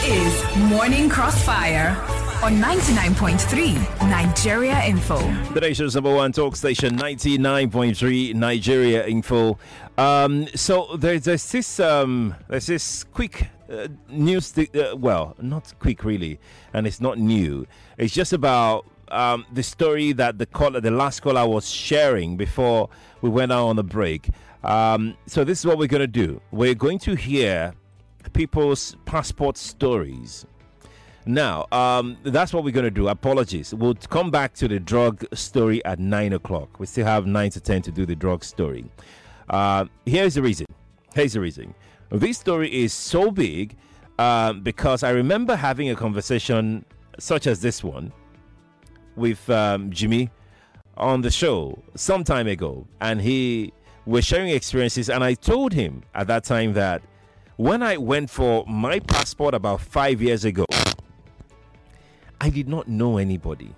is Morning Crossfire on 99.3 Nigeria Info. The nation's number one talk station, 99.3 Nigeria Info. So there's this quick news. Well, not quick really, and it's not new. It's just about the story that the last caller was sharing before we went out on the break. So this is what we're going to do. We're going to hear people's passport stories. Now, that's what we're going to do. Apologies. We'll come back to the drug story at 9 o'clock. We still have 9 to 10 to do the drug story. Here's the reason. This story is so big because I remember having a conversation such as this one with Jimmy on the show some time ago. And he was sharing experiences. And I told him at that time that when I went for my passport about 5 years ago, I did not know anybody.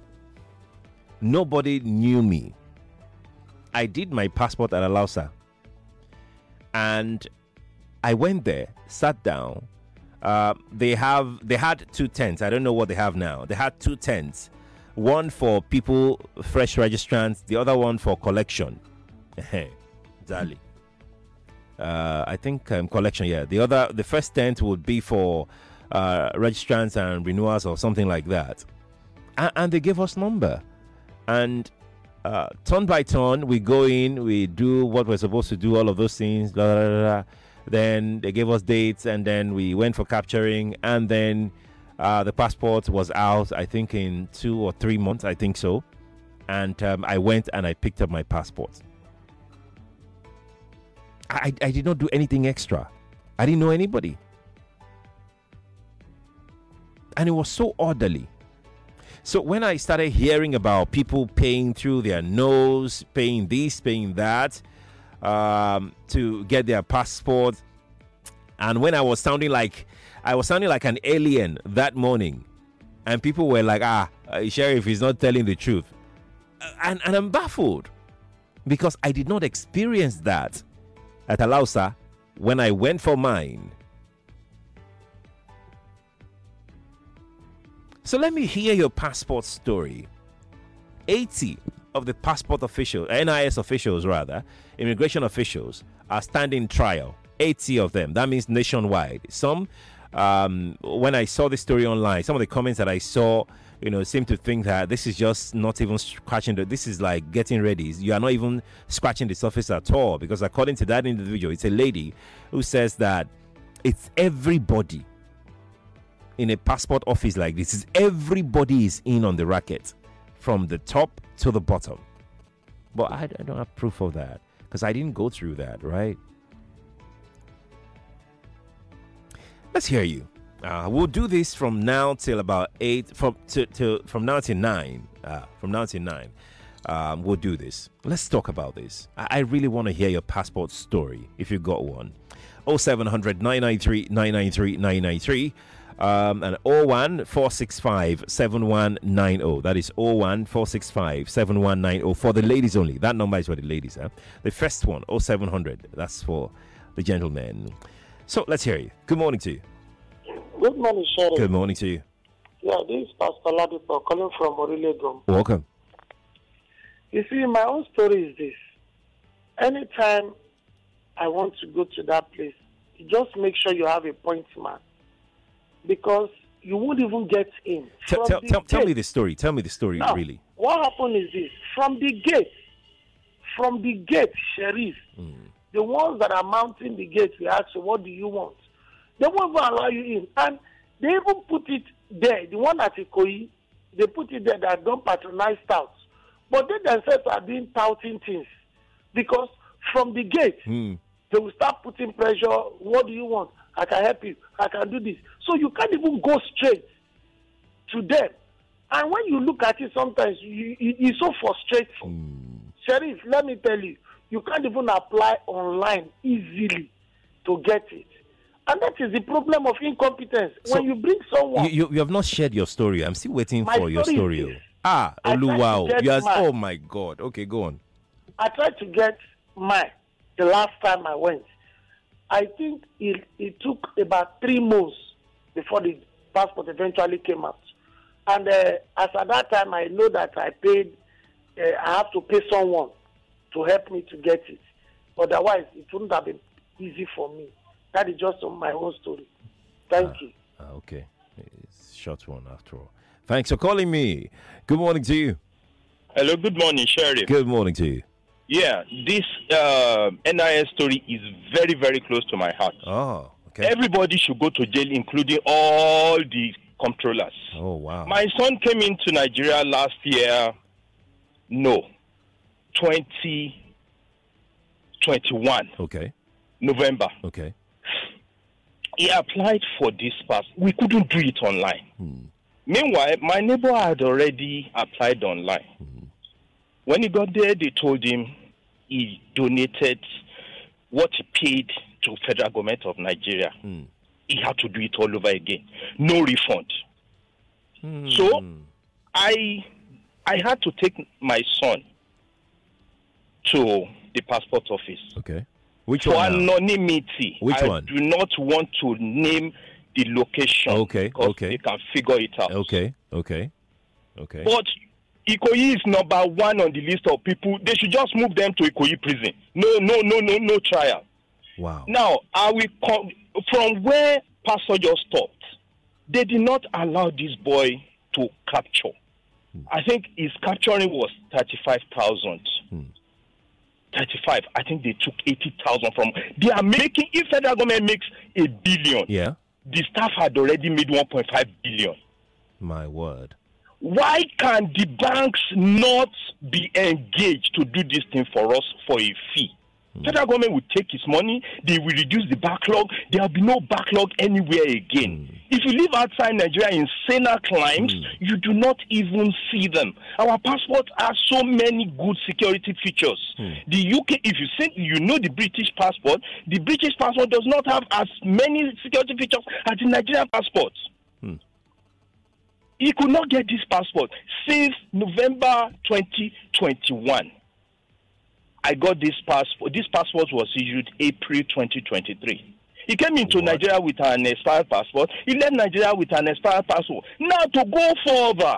Nobody knew me. I did my passport at Alausa. And I went there, sat down. They had 2 tents. I don't know what they have now. They had 2 tents. One for people, fresh registrants. The other one for collection. Dali. I think collection, yeah. The first tent would be for registrants and renewals or something like that. And they gave us number. And turn by turn, we go in, we do what we're supposed to do, all of those things, blah, blah, blah, blah. Then they gave us dates, and then we went for capturing, and then the passport was out, I think in 2 or 3 months, I think so. And I went and I picked up my passport. I did not do anything extra. I didn't know anybody. And it was so orderly. So when I started hearing about people paying through their nose, paying this, paying that, to get their passport, and when I was sounding like an alien that morning, and people were like, Sheriff is not telling the truth. And I'm baffled because I did not experience that at Alausa when I went for mine. So let me hear your passport story. 80 of the passport officials, NIS officials rather, immigration officials are standing trial. 80 of them. That means nationwide. Some, when I saw the story online, some of the comments that I saw, seem to think that this is just not even scratching this is like getting ready. You are not even scratching the surface at all, because according to that individual, it's a lady who says that it's everybody in a passport office like this. Everybody is in on the racket from the top to the bottom. But I don't have proof of that because I didn't go through that, right? Let's hear you. We'll do this from now till about 8, from now till 9. From now till 9. We'll do this. Let's talk about this. I really want to hear your passport story if you got one. 0700 993 993 993 and 01 465 7190. That is 01 465 7190 for the ladies only. That number is for the ladies. The first one, 0700. That's for the gentlemen. So let's hear you. Good morning to you. Good morning, Sheriff. Good morning to you. Yeah, this is Pastor Ladipo calling from Orilegum. Welcome. You see, my own story is this. Anytime I want to go to that place, you just make sure you have a point man, because you won't even get in. Tell me the story. Tell me the story, now, really. What happened is this. From the gate, Sheriff, the ones that are mounting the gate, we ask you, what do you want? They won't even allow you in. And they even put it there. The one at Ikoyi, they put it there that don't patronize touts. But they themselves are doing touting things. Because from the gate, they will start putting pressure. What do you want? I can help you. I can do this. So you can't even go straight to them. And when you look at it, sometimes it's so frustrating. Sheriff, let me tell you, you can't even apply online easily to get it. And that is the problem of incompetence. So when you bring someone... You have not shared your story. I'm still waiting for your story. Oluwao. Oh my God. Okay, go on. I tried to get mine the last time I went. I think it took about 3 months before the passport eventually came out. And as at that time, I know that I have to pay someone to help me to get it. Otherwise, it wouldn't have been easy for me. That is just my own story. Thank you. Okay. It's a short one after all. Thanks for calling me. Good morning to you. Hello, good morning, Sheriff. Good morning to you. Yeah, this NIS story is very, very close to my heart. Oh, okay. Everybody should go to jail, including all the controllers. Oh, wow. My son came into Nigeria last year, 2021. Okay. November. Okay. He applied for this pass. We couldn't do it online. Meanwhile, my neighbor had already applied online. When he got there, they told him he donated what he paid to federal government of Nigeria. He had to do it all over again. No refund. So I had to take my son to the passport office. Okay. Which for one? Anonymity. Which one? I do not want to name the location. Okay. Because Okay. they can figure it out. Okay. Okay. Okay. But Ikoyi is number one on the list of people. They should just move them to Ikoyi prison. No trial. Wow. Now, I will from where Pastor just stopped. They did not allow this boy to capture. I think his capturing was 35,000. 35. I think they took 80,000 from. They are making. If federal government makes $1 billion, Yeah. the staff had already made 1.5 billion. My word. Why can the banks not be engaged to do this thing for us for a fee? Federal government will take its money, they will reduce the backlog, there will be no backlog anywhere again. If you live outside Nigeria in saner climes, you do not even see them. Our passport has so many good security features. The UK, if you think you know the British passport does not have as many security features as the Nigerian passport. He could not get this passport since November 2021. I got this passport. This passport was issued April 2023. He came into Nigeria with an expired passport. He left Nigeria with an expired passport. Now, to go further,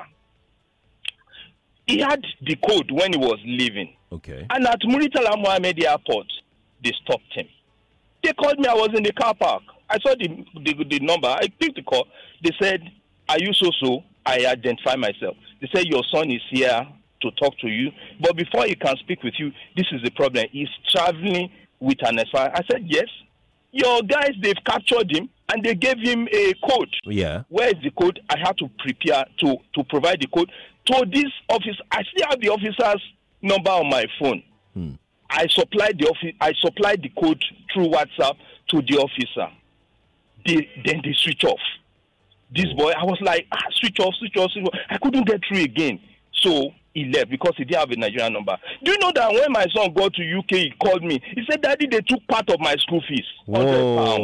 he had the code when he was leaving. Okay. And at Muritala Mohammed Airport, they stopped him. They called me. I was in the car park. I saw the number. I picked the call. They said, "Are you so?" I identified myself. They said, "Your son is here to talk to you, but before he can speak with you, this is the problem. He's traveling with an expired." I said, "Yes. Your guys, they've captured him and they gave him a code." Yeah. Where is the code? I had to prepare to provide the code to this office. I still have the officer's number on my phone. I supplied the code through WhatsApp to the officer. Then they switch off. This boy, I was like, switch off. I couldn't get through again. So he left because he didn't have a Nigerian number. Do you know that when my son got to UK, he called me. He said, "Daddy, they took part of my school fees. £100.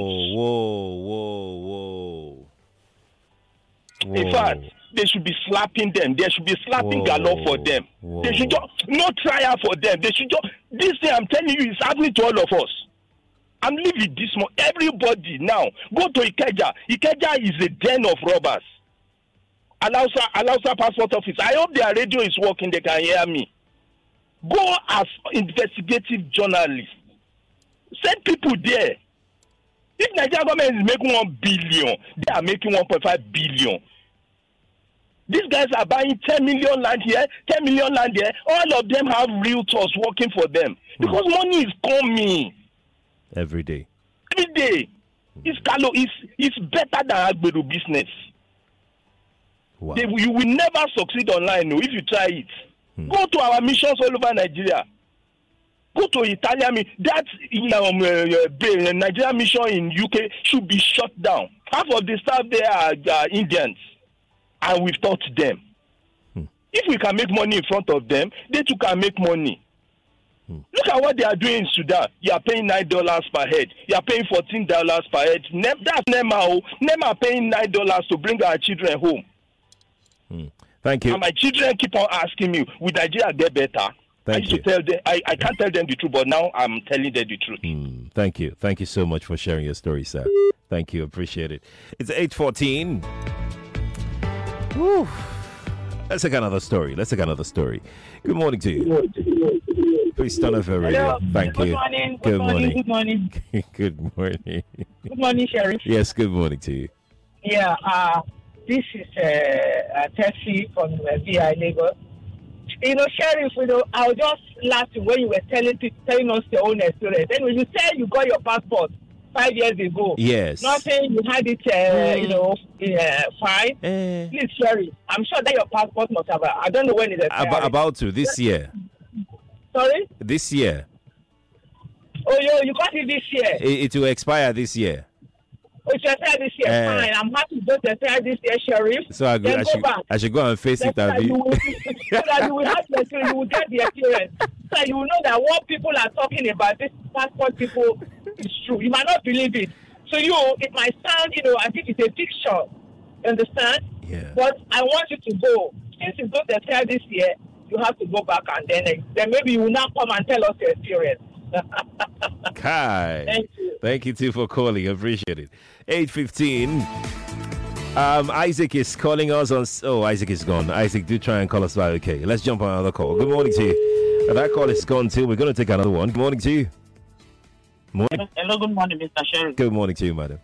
Whoa. In fact, they should be slapping them. They should be slapping galore for them. They should just no trial for them. They should just. This thing I'm telling you is happening to all of us. I'm leaving this morning. Everybody now go to Ikeja. Ikeja is a den of robbers. Alausa passport office. I hope their radio is working. They can hear me. Go as investigative journalists. Send people there. If Nigeria government is making 1 billion, they are making 1.5 billion. These guys are buying 10 million land here, 10 million land there. All of them have realtors working for them because money is coming Every day. Every day. It's better than Agberu business. Wow. You will never succeed online if you try it. Go to our missions all over Nigeria. Go to Italian. That Nigerian mission in UK should be shut down. Half of the staff there are Indians, and we've taught them. If we can make money in front of them, they too can make money. Look at what they are doing in Sudan. You are paying $9 per head. You are paying $14 per head. That's NEMA. NEMA paying $9 to bring our children home. Thank you. And my children keep on asking me, will Nigeria get better? I used to tell them, I can't tell them the truth, but now I'm telling them the truth. Thank you. Thank you so much for sharing your story, sir. Thank you. Appreciate it. It's 8:14. Woo. Let's take another story. Good morning to you. Please turn off your radio. Thank you. Good morning. Good morning. Good morning, Sheriff. Yes, good morning to you. Yeah, this is Tessie from VI Lagos. Sheriff, I was just laughing when you were telling us your own experience. Then when you said you got your passport 5 years ago, yes, not saying you had it, fine. Please, Sheriff, I'm sure that your passport must have. I don't know when it expired. About to this year. Sorry? This year. Oh, you got it this year. It will expire this year. It will expire this year. Fine. I'm happy to expire this year, Sheriff. So I should go and face it. So that you will have the experience. You will get the experience. So you will know that what people are talking about, this passport people, is true. You might not believe it. So it might sound, I think it's a picture. You understand? Yeah. But I want you to go. Since you go to expire this year, you have to go back and then maybe you will now come and tell us your experience. Kai. Thank you too for calling. I appreciate it. 8:15. Isaac is calling us on. Oh, Isaac is gone. Isaac, do try and call us back. Okay, let's jump on another call. Good morning to you. That call is gone too. We're going to take another one. Good morning to you. Morning. Hello, good morning, Mr. Sheriff. Good morning to you, madam.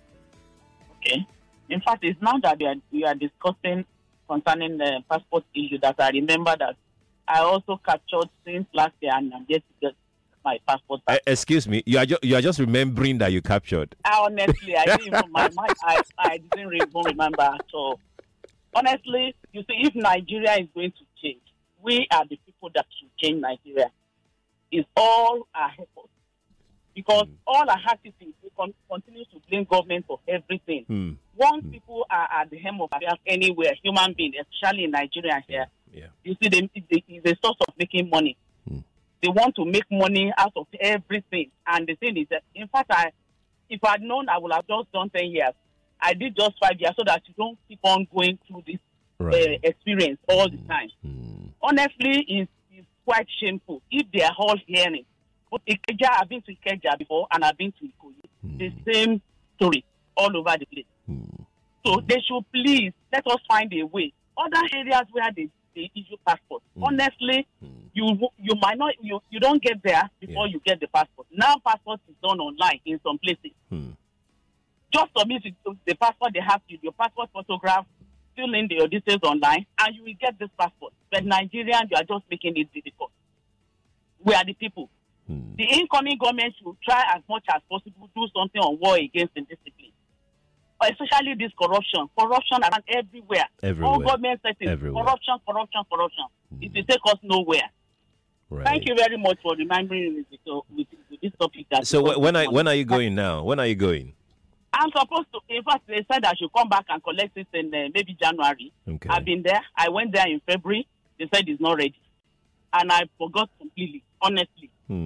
Okay. In fact, it's now that we are discussing concerning the passport issue that I remember that I also captured since last year and I'm yet to get my passport back. Excuse me, you are just remembering that you captured. Honestly, I didn't even my mind. I didn't even remember. So honestly, you see, if Nigeria is going to change, we are the people that should change Nigeria. It's all our efforts. Because all our activities, we continue to blame government for everything. Once people are at the helm of affairs anywhere, human beings, especially in Nigeria here, you see, it's a source of making money. They want to make money out of everything. And the thing is that, in fact, if I had known, I would have just done 10 years. I did just 5 years so that you don't keep on going through this experience all the time. Honestly, it's quite shameful. If they are all hearing, but Ikeja, I've been to Ikeja before and I've been to Ikoyi. The same story all over the place. So they should please let us find a way. Other areas where they issue passports. Honestly, you might not you don't get there before you get the passport. Now passport is done online in some places. Just submit the passport they have to your passport photograph, fill in your details online, and you will get this passport. But Nigerians, you are just making it difficult. We are the people. The incoming government should try as much as possible do something on war against indiscipline. Especially this corruption around everywhere. All government settings, corruption. It will take us nowhere. Right. Thank you very much for reminding me with this topic. So when are you going now? When are you going? I'm supposed to. In fact, they said I should come back and collect it in maybe January. Okay. I've been there. I went there in February. They said it's not ready, and I forgot completely. Honestly.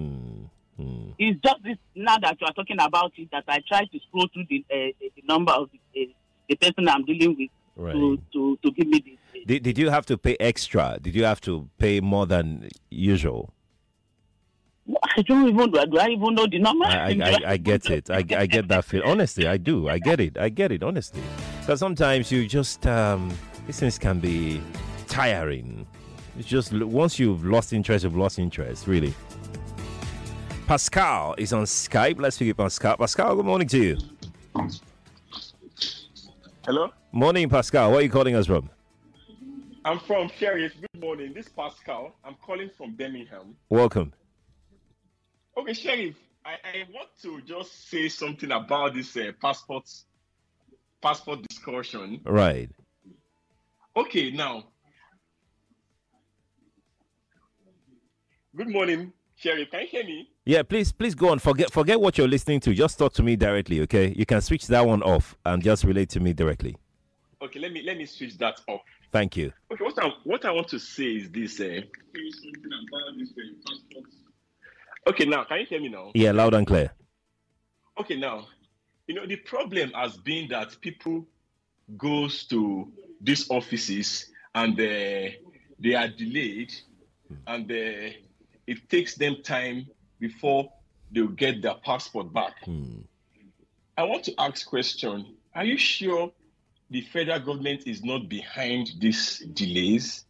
It's just this now that you are talking about it that I tried to scroll through the number of the person I'm dealing with to give me this. Did you have to pay extra? Did you have to pay more than usual? I don't even know. Do I even know the number? I get it. I get that feel. Honestly, I do. I get it. Honestly, because sometimes you just these things can be tiring. It's just once you've lost interest, really. Pascal is on Skype. Let's pick up Pascal. Pascal, good morning to you. Hello? Morning, Pascal. Where are you calling us from? I'm from Sheriff. Good morning. This is Pascal. I'm calling from Birmingham. Welcome. Okay, Sheriff, I want to just say something about this passport discussion. Right. Okay, now. Good morning, Sheriff. Can you hear me? Yeah, please go on. Forget what you're listening to. Just talk to me directly, okay? You can switch that one off and just relate to me directly. Okay, let me switch that off. Thank you. Okay, what I want to say is this. Okay, now can you hear me now? Yeah, loud and clear. Okay, now, the problem has been that people goes to these offices and they are delayed and it takes them time before they'll get their passport back. I want to ask question. Are you sure the federal government is not behind these delays?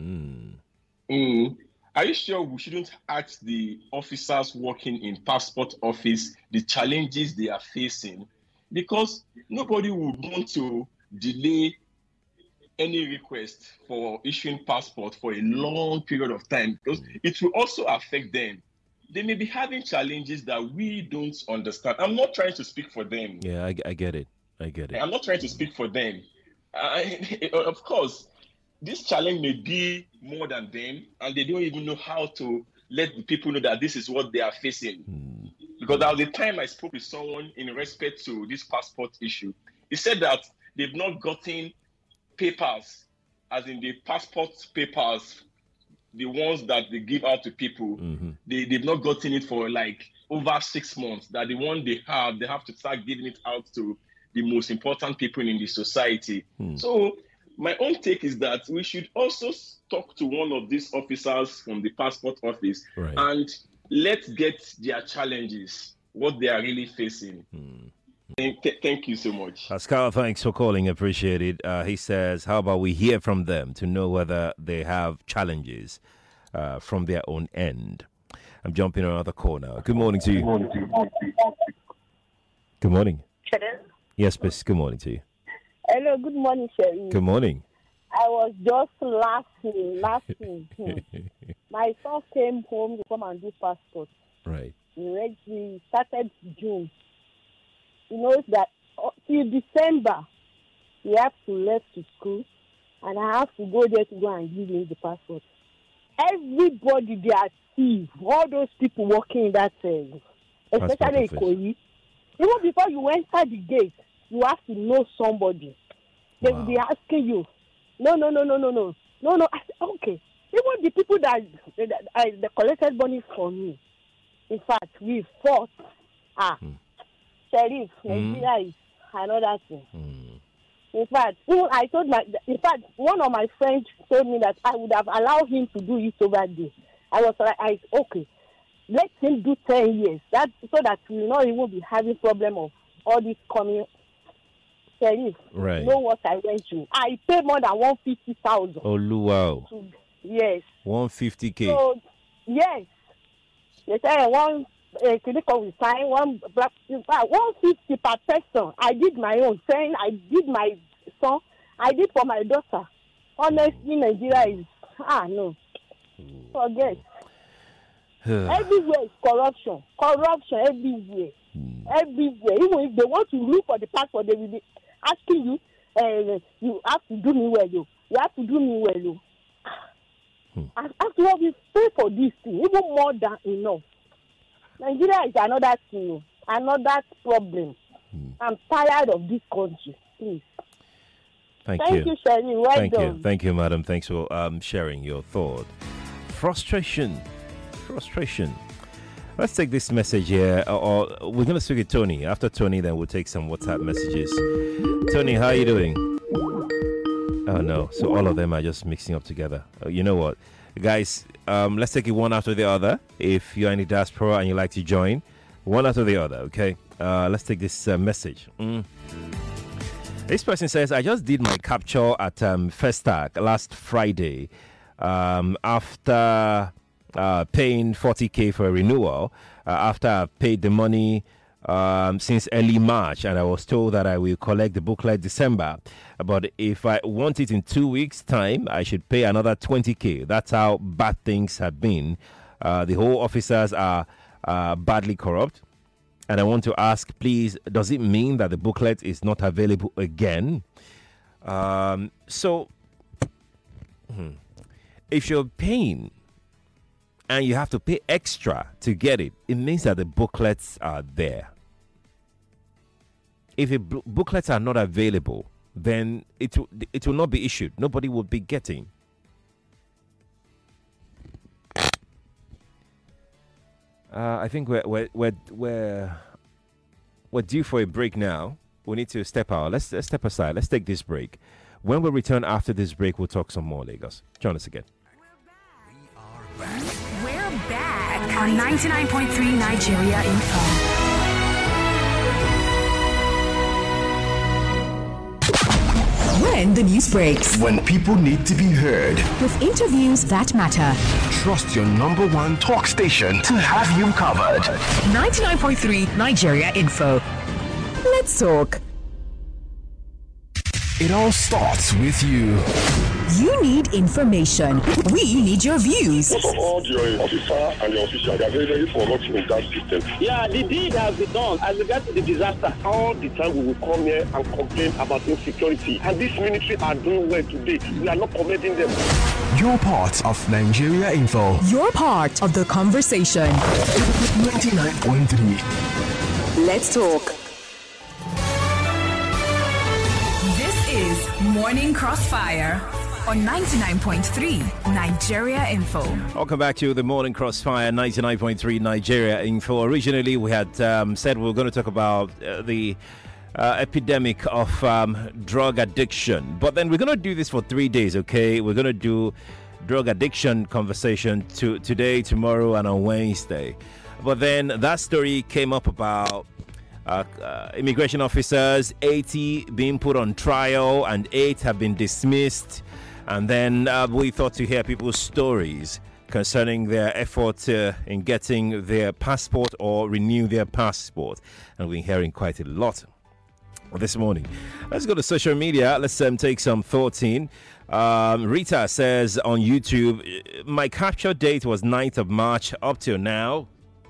Are you sure we shouldn't ask the officers working in passport office the challenges they are facing? Because nobody would want to delay any request for issuing passport for a long period of time, because it will also affect them. They may be having challenges that we don't understand. I'm not trying to speak for them. Yeah, I get it. I'm not trying to speak for them. Of course, this challenge may be more than them, and they don't even know how to let the people know that this is what they are facing. Because there was a time I spoke with someone in respect to this passport issue. He said that they've not gotten papers, as in the passport papers, the ones that they give out to people, they've not gotten it for like over 6 months. That the one they have to start giving it out to the most important people in the society. So my own take is that we should also talk to one of these officers from the passport office and let's get their challenges, what they are really facing. Thank you so much. Pascal, thanks for calling. Appreciate it. He says, how about we hear from them to know whether they have challenges from their own end? I'm jumping on another call now. Good morning to you. Good morning. Hello? Yes, please. Good morning to you. Hello, good morning, Sherry. Good morning. I was just laughing. My son came home to come and do passport. Right. He started June. He knows that till December, he has to left to school, and I have to go there to go and give him the passport. Everybody, they are thieves. All those people working in that thing, especially Ikoyi. Even before you enter the gate, you have to know somebody. They will be asking you, no. I said, okay. Even the people that they collected money from me, in fact, we fought. Sheriff, Nigeria is another thing. In fact, one of my friends told me that I would have allowed him to do it over there. I was like, okay, let him do 10 years. That so that we will not even be having problem of all this coming. Sheriff, you know what I went through? I paid more than 150,000. Oh, wow. Yes. 150K. So, yes. They say clinical will sign 150 per person. I did my own saying I did my son, I did for my daughter. Honestly, Nigeria is no. Forget. Everywhere is corruption. Corruption everywhere. Everywhere. Even if they want to look for the passport, they will be asking you, you have to do me well, you have to do me well, you. After all, we pay for this thing, even more than enough. Nigeria is another thing, another problem. I'm tired of this country. Please. Thank you, Sherry. Well done. Thank you, madam. Thanks for sharing your thought. Frustration. Let's take this message here, or we're going to speak to Tony. After Tony, then we'll take some WhatsApp messages. Tony, how are you doing? Oh, no. So all of them are just mixing up together. You know what? Guys, let's take it one after the other. If you're in the diaspora and you like to join, one after the other, okay? Let's take this message. This person says, I just did my capture at Festac last Friday after paying 40K for a renewal, after I paid the money since early March, and I was told that I will collect the booklet December. But if I want it in 2 weeks' time, I should pay another 20K. That's how bad things have been. The whole officers are badly corrupt. And I want to ask, please, does it mean that the booklet is not available again? If you're paying and you have to pay extra to get it, it means that the booklets are there. If the booklets are not available, then it will not be issued. Nobody will be getting. I think we're due for a break now. We need to step out. Let's step aside. Let's take this break. When we return after this break, we'll talk some more, Lagos. Join us again. We're back on 99.3 Nigeria Info. when the news breaks. When people need to be heard. With interviews that matter. Trust your number one talk station to have you covered. 99.3 Nigeria Info. Let's talk. It all starts with you. You need information. We need your views. Most of all, your officer and your official, they are very, very corrupt in that system. Yeah, the deed has been done as regards to the disaster. All the time we will come here and complain about insecurity. And this military are doing well today. We are not commending them. You're part of Nigeria Info. You're part of the conversation. 99.3. Let's talk. This is Morning Crossfire on 99.3 Nigeria Info. Welcome back to the Morning Crossfire, 99.3 Nigeria Info. Originally, we had said we were going to talk about the epidemic of drug addiction. But then we're going to do this for 3 days, okay? We're going to do drug addiction conversation today, tomorrow, and on Wednesday. But then that story came up about immigration officers, 80 being put on trial and 8 have been dismissed. And then we thought to hear people's stories concerning their effort in getting their passport or renew their passport. And we're hearing quite a lot this morning. Let's go to social media. Let's take some thoughts in. Rita says on YouTube, my capture date was 9th of March. Up till now,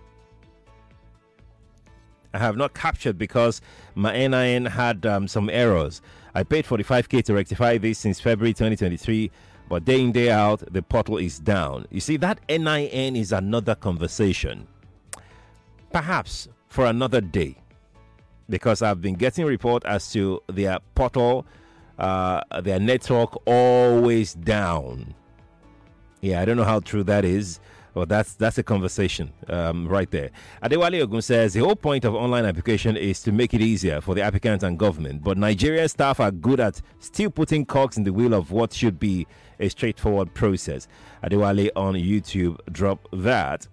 I have not captured because my NIN had some errors. I paid 45k to rectify this since February 2023, but day in, day out, the portal is down. You see, that NIN is another conversation. Perhaps for another day, because I've been getting report as to their portal, their network always down. Yeah, I don't know how true that is. Well, that's a conversation right there. Adewale Ogun says the whole point of online application is to make it easier for the applicant and government. But Nigerian staff are good at still putting cogs in the wheel of what should be a straightforward process. Adewale on YouTube dropped that.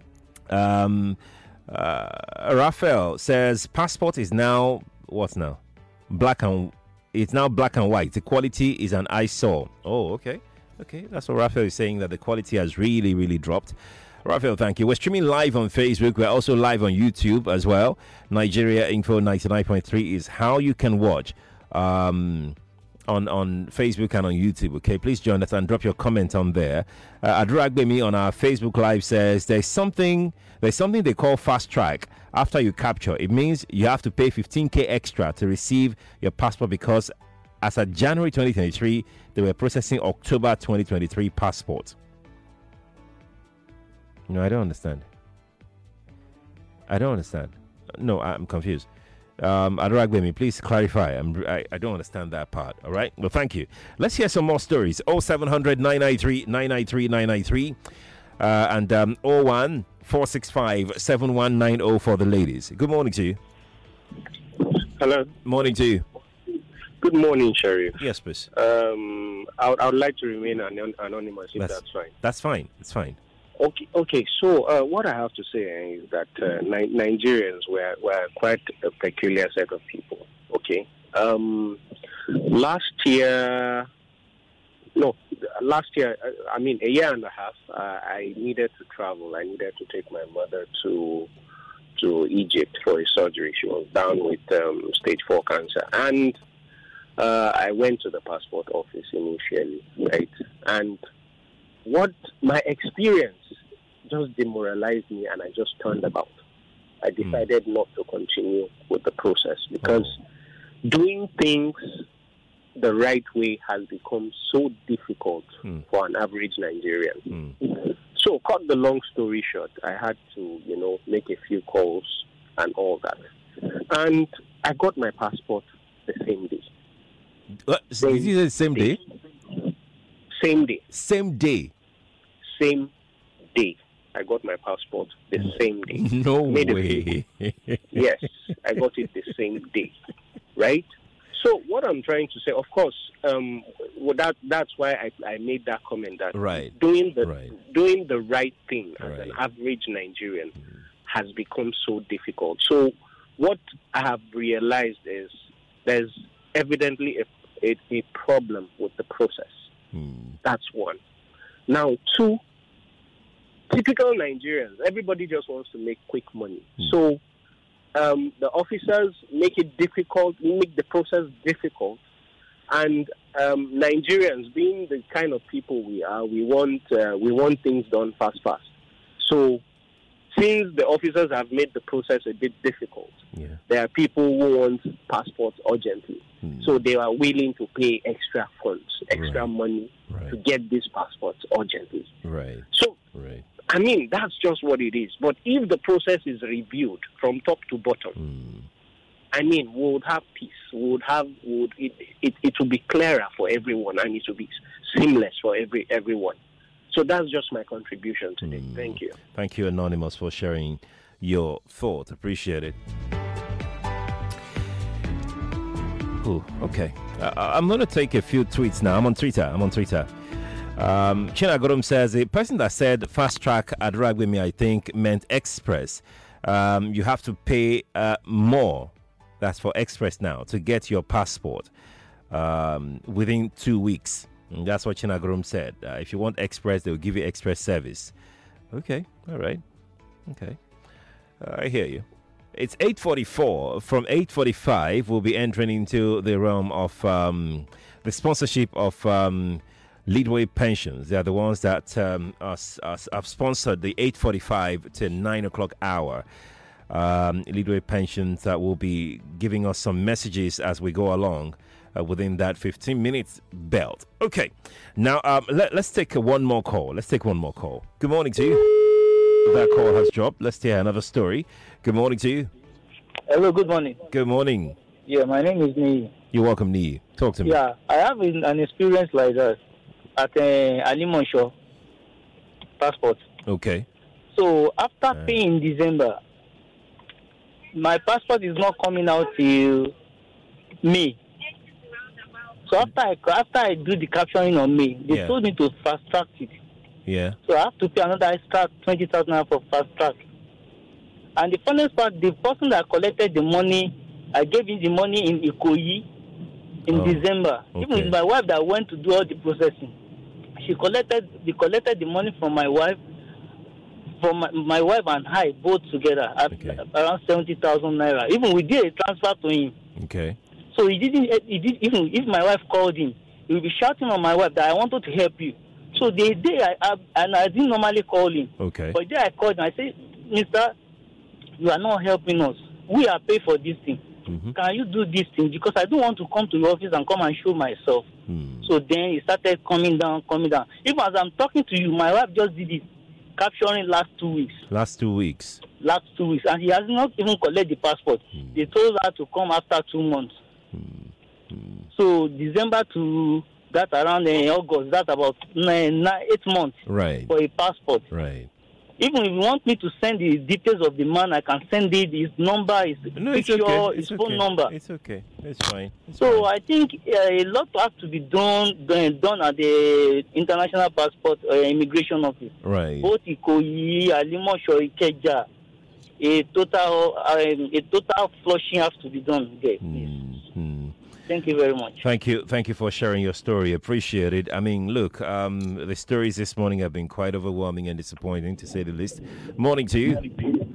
Raphael says passport is now what's now it's now black and white. The quality is an eyesore. Oh, okay. Okay, that's what Raphael is saying, that the quality has really, really dropped. Raphael, thank you. We're streaming live on Facebook. We're also live on YouTube as well. Nigeria Info 99.3 is how you can watch on Facebook and on YouTube. Okay, please join us and drop your comment on there. Adragbemi on our Facebook Live says there's something they call fast track. After you capture, it means you have to pay 15k extra to receive your passport because as of January 2023, they were processing October 2023 passport. No, I don't understand. No, I'm confused. Adragbemi, please clarify. I don't understand that part. All right. Well, thank you. Let's hear some more stories. 0700 993 993 993 and 01 465 7190 for the ladies. Good morning to you. Hello. Morning to you. Good morning, Sheriff. Yes, please. I would like to remain anonymous if that's fine. That's fine. It's fine. Okay. So what I have to say is that Nigerians were quite a peculiar set of people. Okay. Last year, I mean a year and a half, I needed to travel. I needed to take my mother to Egypt for a surgery. She was down with stage 4 cancer, and I went to the passport office initially, right? And what my experience just demoralized me, and I just turned about. I decided not to continue with the process because doing things the right way has become so difficult for an average Nigerian. So, cut the long story short, I had to, make a few calls and all that. And I got my passport the same day. Did you say same day? Same day. Same day. Same day. I got my passport the same day. No way. Yes, I got it the same day. Right? So what I'm trying to say, of course, that's why I made that comment that doing the right thing as an average Nigerian has become so difficult. So what I have realized is there's evidently a problem with the process. That's one. Now, two, typical Nigerians, everybody just wants to make quick money. So the officers make the process difficult. And Nigerians, being the kind of people we are, we want things done fast. So since the officers have made the process a bit difficult, there are people who want passports urgently. So they are willing to pay extra funds, extra money to get these passports urgently. So, I mean, that's just what it is. But if the process is reviewed from top to bottom, I mean, we would have peace. It will be clearer for everyone, and it will be seamless for everyone. So that's just my contribution today. Thank you. Thank you, Anonymous, for sharing your thought. Appreciate it. Ooh, okay. I'm going to take a few tweets now. I'm on Twitter. Chinagorum says, the person that said fast track at Ragwimi, I think, meant express. You have to pay more. That's for express now, to get your passport within 2 weeks. And that's what Chinagorum said. If you want express, they'll give you express service. Okay. All right. Okay. I hear you. It's 8:44. From 8:45, we'll be entering into the realm of the sponsorship of Leadway Pensions. They are the ones that have sponsored the 8:45 to 9 o'clock hour. Leadway Pensions will be giving us some messages as we go along within that 15 minutes belt. Okay. Now, let's take one more call. Good morning to you. That call has dropped. Let's hear another story. Good morning to you. Hello, good morning. Good morning. Yeah, my name is Nii. You're welcome, Nii. Talk to me. Yeah, I have an experience like that at Alimonshaw passport. Okay. So after paying in December, my passport is not coming out till May. So after I do the capturing on May, they told me to fast track it. Yeah. So I have to pay another extra 20,000 for fast track. And the funniest part, the person that collected the money, I gave him the money in Ikoyi in December. Okay. Even with my wife that went to do all the processing, they collected the money from my wife, my wife and I both together at around 70,000 naira. Even we did a transfer to him. Okay. So he did even if my wife called him, he would be shouting on my wife that I wanted to help you. So the day I didn't normally call him. Okay. But the day I called him, I said, Mister, you are not helping us. We are paid for this thing. Can you do this thing? Because I don't want to come to your office and come and show myself. So then he started coming down. Even as I'm talking to you, my wife just did it, capturing last 2 weeks. Last 2 weeks. And he has not even collected the passport. They told her to come after 2 months. So December to that around August, that's about 8 months for a passport. Right. Even if you want me to send the details of the man, I can send it. His number, his picture, his phone number. It's okay. It's fine. I think a lot has to be done at the International Passport Immigration Office. Right. Both Ikoyi, Alimosho, Ikeja. A total flushing has to be done there. Thank you very much. Thank you for sharing your story. Appreciate it. I mean, look, the stories this morning have been quite overwhelming and disappointing, to say the least. Morning to you.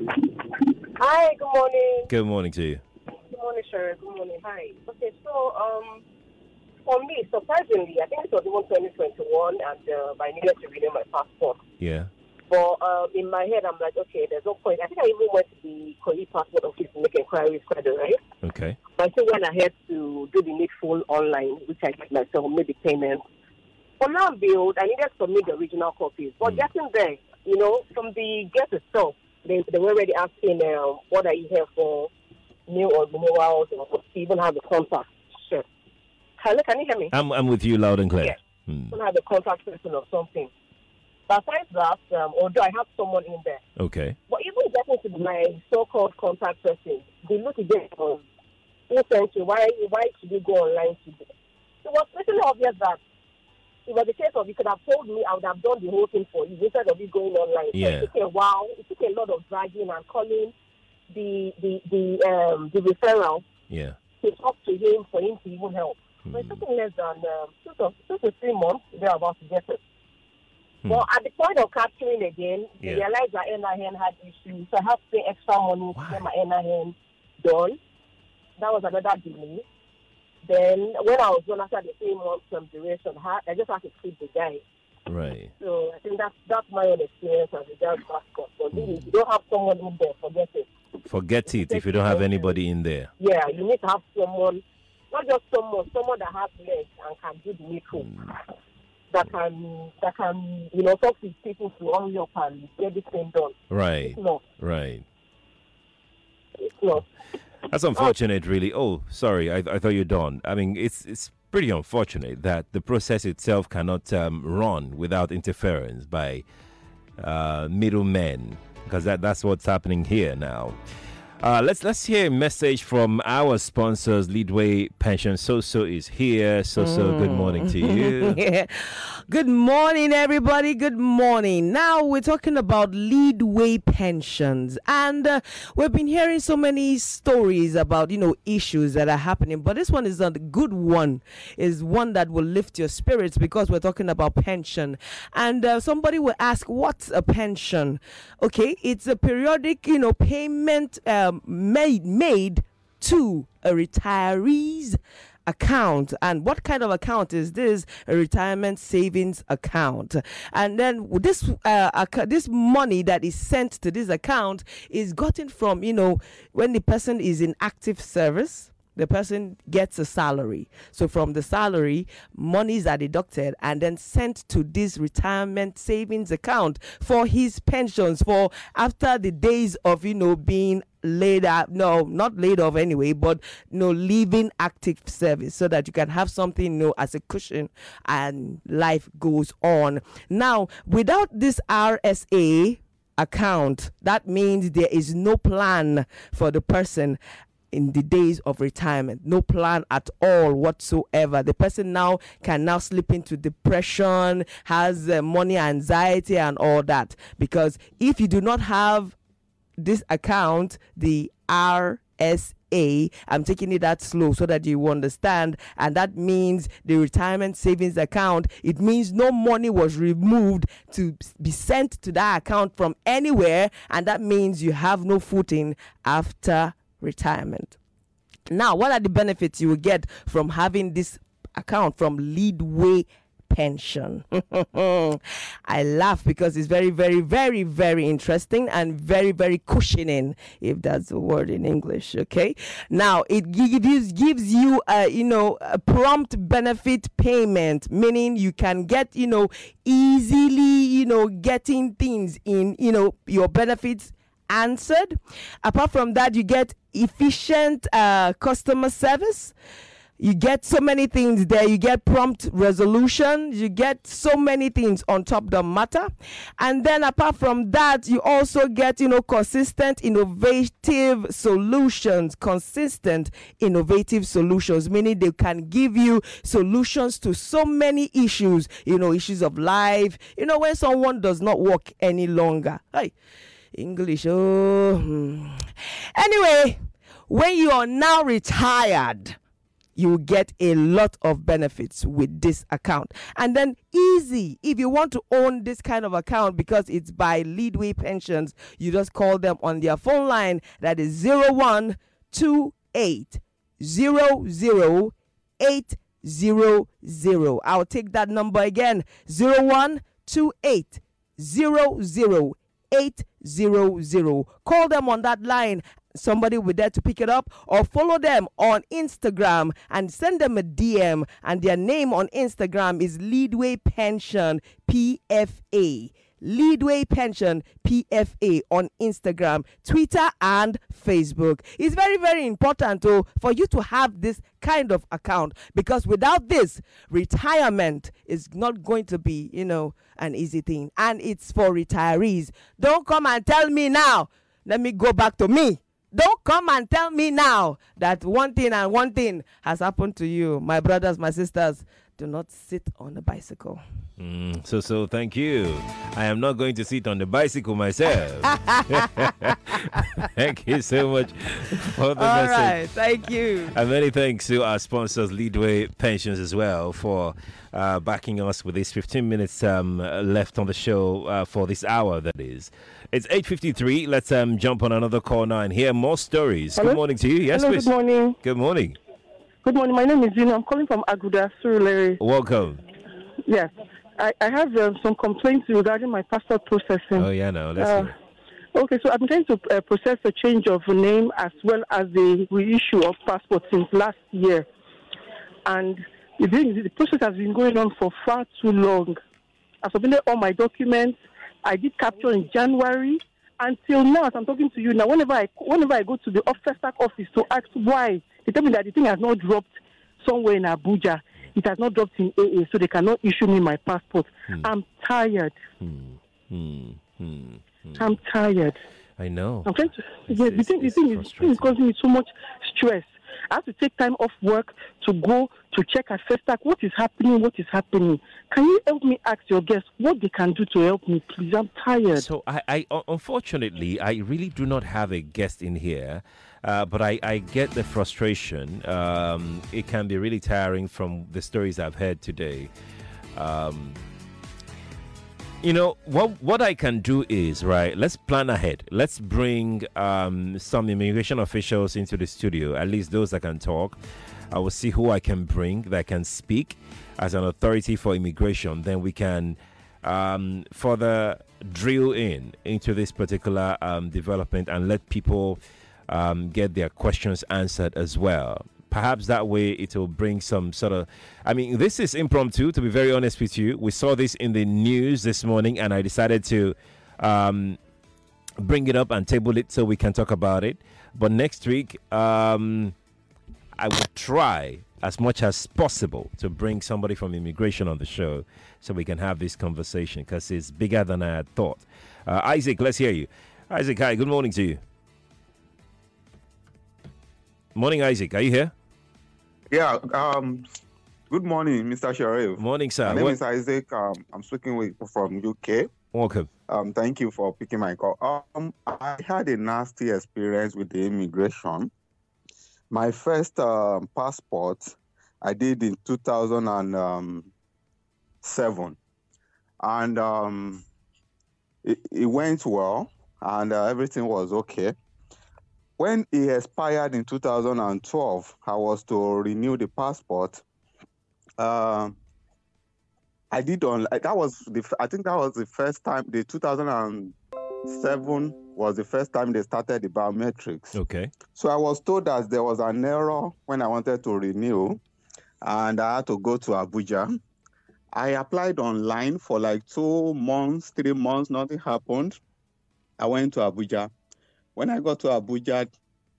Hi, good morning. Good morning to you. Good morning, sir. Good morning. Hi. Okay, so for me, surprisingly, I think it was even 2021, and I needed to renew my passport. Yeah. But in my head, I'm like, okay, there's no point. I think I even went to the Koyi passport office to make inquiries further, right? Okay. But I still went ahead to do the needful online, which I did myself, made the payment. For now, build, I needed to submit the original copies. But getting there, from the get itself, they were already asking, what are you here for, new or renewals, or to even have the contact. Sure. Hello, can you hear me? I'm with you loud and clear. Yes. Don't have the contact person or something. But besides that, although I have someone in there. Okay. But even getting to my so-called contact person, they look again on, essentially, why should you go online today? It was pretty obvious that it was the case of you could have told me, I would have done the whole thing for you instead of you going online. Yeah. So it took a while. It took a lot of dragging and calling the referral to talk to him for him to even help. So it took me less than 2 to 3 months. They're about to get it. Well, at the point of capturing again, they realized that NIN had issues, so I had to pay extra money to get my NIN done. That was another delay. Then, when I was done after the 3 months from duration, I just had to keep the guy. Right. So I think that's my own experience as a judge passport. So if you don't have someone in there, forget it. Forget it if you don't have anybody in there. Yeah, you need to have someone, not just someone that has legs and can do the needful. That can talk to people to hurry up and get this thing done. Right. It's not. Right. It's not. That's unfortunate, really. Oh, sorry, I thought you're done. I mean, it's pretty unfortunate that the process itself cannot run without interference by middlemen, because that's what's happening here now. Let's hear a message from our sponsors. Leadway Pension Soso is here. Soso, good morning to you. Yeah. Good morning, everybody. Good morning. Now we're talking about Leadway Pensions, and we've been hearing so many stories about issues that are happening. But this one is a good one. Is one that will lift your spirits because we're talking about pension. And somebody will ask, what's a pension? Okay, it's a periodic payment made to a retiree's account. And what kind of account is this? A retirement savings account. And then this money that is sent to this account is gotten from when the person is in active service. The person gets a salary. So from the salary, monies are deducted and then sent to this retirement savings account for his pensions, for after the days of, being laid up. No, not laid off anyway, but, leaving active service so that you can have something, as a cushion and life goes on. Now, without this RSA account, that means there is no plan for the person in the days of retirement. No plan at all whatsoever. The person can now slip into depression, has money anxiety and all that, because if you do not have this account, the RSA, I'm taking it that slow so that you understand, and that means the retirement savings account, it means no money was removed to be sent to that account from anywhere, and that means you have no footing after retirement. Now, what are the benefits you will get from having this account from Leadway Pension? I laugh because it's very, very, very, very interesting and very, very cushioning, if that's a word in English. Okay. Now, it gives you a prompt benefit payment, meaning you can get easily getting things in your benefits answered. Apart from that, you get efficient customer service. You get so many things there. You get prompt resolution. You get so many things on top of the matter. And then apart from that, you also get, consistent, innovative solutions. Consistent, innovative solutions, meaning they can give you solutions to so many issues, issues of life, when someone does not work any longer. Hey, English. Anyway, when you are now retired, you will get a lot of benefits with this account. And then easy, if you want to own this kind of account because it's by Leadway Pensions, you just call them on their phone line. That is 0128 00800. I'll take that number again, 0128 00800. Call them on that line. Somebody will be there to pick it up, or follow them on Instagram and send them a DM. And their name on Instagram is Leadway Pension PFA. Leadway Pension PFA on Instagram, Twitter, and Facebook. It's very, very important for you to have this kind of account, because without this, retirement is not going to be, an easy thing. And it's for retirees. Don't come and tell me now. Let me go back to me. Don't come and tell me now that one thing and one thing has happened to you. My brothers, my sisters, do not sit on a bicycle. So thank you. I am not going to sit on the bicycle myself. Thank you so much for the message. All right, thank you. And many thanks to our sponsors, Leadway Pensions, as well, for backing us with these 15 minutes left on the show for this hour, that is. It's 8:53. Let's jump on another call now and hear more stories. Hello? Good morning to you. Yes, hello, please. good morning. Good morning. Good morning. My name is Zina. I'm calling from Aguda, Surulere. Welcome. Yes. I have some complaints regarding my passport processing. Oh, yeah, no. Let's hear it. Okay, so I'm trying to process a change of name as well as the reissue of passport since last year. And the process has been going on for far too long. I submitted all my documents. I did capture in January. Until now, as I'm talking to you now, whenever I go to the FESTAC office to ask why, they tell me that the thing has not dropped somewhere in Abuja. It has not dropped in AA, so they cannot issue me my passport. I'm tired. I'm tired. I know. I'm trying to. The thing is causing me so much stress. I have to take time off work to go to check at FESTAC what is happening. Can you help me ask your guests what they can do to help me, please? I'm tired. So I unfortunately, I really do not have a guest in here, but I get the frustration. It can be really tiring from the stories I've heard today. You know, what I can do is, right, let's plan ahead. Let's bring some immigration officials into the studio, at least those that can talk. I will see who I can bring that can speak as an authority for immigration. Then we can further drill into this particular development and let people get their questions answered as well. Perhaps that way it will bring some sort of... I mean, this is impromptu, to be very honest with you. We saw this in the news this morning, and I decided to bring it up and table it so we can talk about it. But next week, I will try as much as possible to bring somebody from immigration on the show so we can have this conversation, because it's bigger than I had thought. Isaac, let's hear you. Isaac, hi, good morning to you. Morning, Isaac. Are you here? Yeah. Good morning, Mr. Sharif. Morning, sir. My name is Isaac. I'm speaking from UK. Welcome. Thank you for picking my call. I had a nasty experience with the immigration. My first passport I did in 2007, and it went well, and everything was okay. When it expired in 2012, I was to renew the passport. I did on that was I think that was the first time. The 2007 was the first time they started the biometrics. Okay. So I was told that there was an error when I wanted to renew, and I had to go to Abuja. I applied online for like 2 months, 3 months. Nothing happened. I went to Abuja. When I got to Abuja,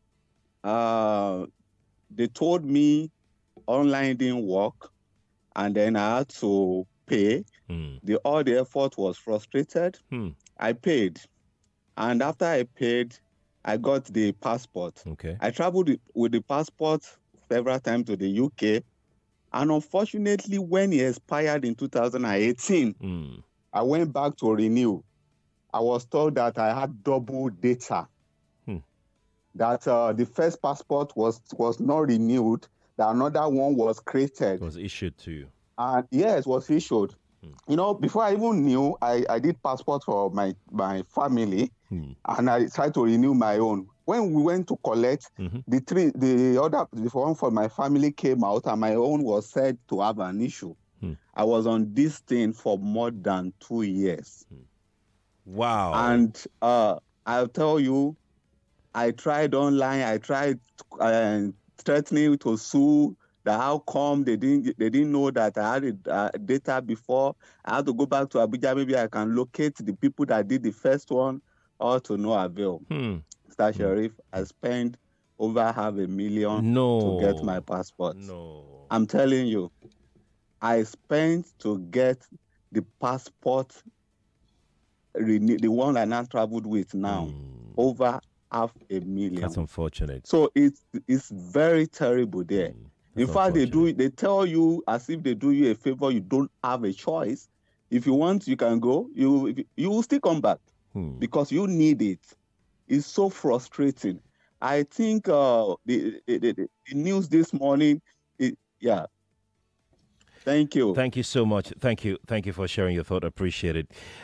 they told me online didn't work, and then I had to pay. All the effort was frustrated. I paid, and after I paid, I got the passport. Okay. I traveled with the passport several times to the UK, and unfortunately, when it expired in 2018, I went back to renew. I was told that I had double data. That the first passport was not renewed, that another one was created. It was issued to you. And yes, was issued. You know, before I even knew, I did passport for my family, and I tried to renew my own. When we went to collect, the one for my family came out, and my own was said to have an issue. I was on this thing for more than 2 years. Wow. And I'll tell you, I tried online. I tried threatening to sue. How come they didn't know that I had data before? I had to go back to Abuja. Maybe I can locate the people that did the first one, or to no avail. Mr. Sharif, I spent over $500,000 to get my passport. No. I'm telling you, I spent to get the passport, the one I now traveled with now, over $500,000. That's unfortunate. So it's very terrible there. In fact, they tell you as if they do you a favor. You don't have a choice. If you want, you can go. You will still come back because you need it. It's so frustrating. I think the news this morning, yeah. Thank you. Thank you so much. Thank you for sharing your thought. Appreciate it.